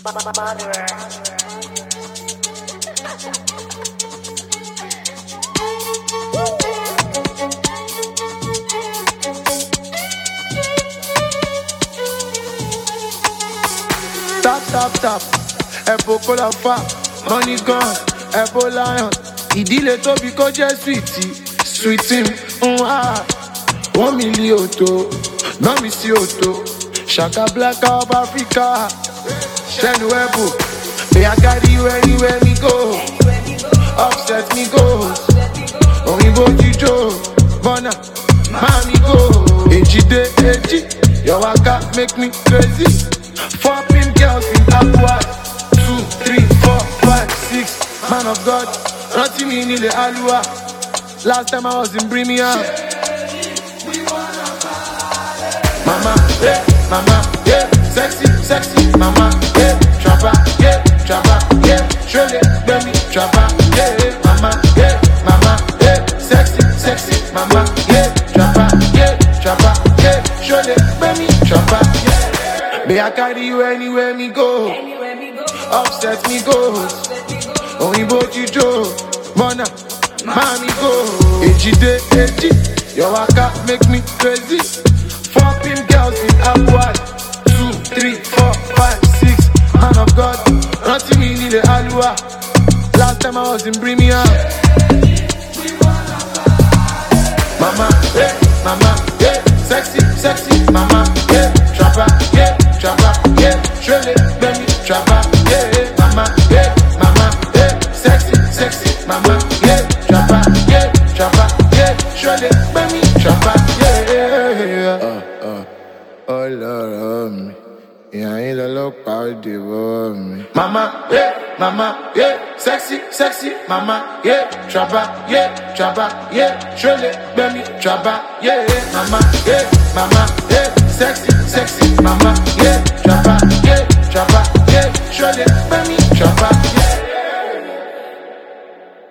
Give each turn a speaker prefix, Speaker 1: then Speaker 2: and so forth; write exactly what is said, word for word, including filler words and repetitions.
Speaker 1: Tap, tap, tap, Epo Cola fa, money gone, Epo Lion. Ìdílé tóbi kó jẹ́ sweetie, sweetie, mm, ah. One million to, no mi sí òtò. Shaka Black of Africa, Shenu Ebo. May I carry you anywhere me go, upset me goes. Oyinbo Jijo, Bona, Mami go. Ejide, Eji, your waka make me crazy. Four pin girls in Aqua, two, three, four, five, six. Man of God, nothing me in the Alua. Last time I was in Birmingham. Mama, yeah, mama, yeah, sexy, sexy, mama, yeah, trapper, yeah, trapper, yeah, surely, baby, trapper, yeah, mama, yeah, mama, yeah, sexy, sexy, mama, yeah, trapper, yeah, trapper, yeah, surely, baby, trapper, yeah. May I carry you anywhere me go, upset me goes, Oyinbo Jijo, Mona, Mami go, Ejide, Eji, your waka make me crazy. Four pin girls in Aqua, two, three, four, five, six. Man of God, nothing me in the Alua. Last time I was in Birmingham. Mama, yeah, mama, yeah, sexy, sexy, mama, yeah, trapper, yeah, trapper, yeah, surely, baby, trapper, yeah, mama, yeah, mama, yeah, sexy, sexy, mama, yeah, trapper, yeah, trapper, yeah, surely, baby, trapper, yeah. Uh, uh, oh Lord, me, yeah, ain't a look out the me. Mama, yeah, mama, yeah, sexy, sexy, mama, yeah, trapper, yeah, trapper, yeah, surely, baby, trapper, yeah, mama, yeah, mama, yeah, sexy, sexy, mama, yeah, trapper, yeah, trapper, yeah, surely, baby, trapper.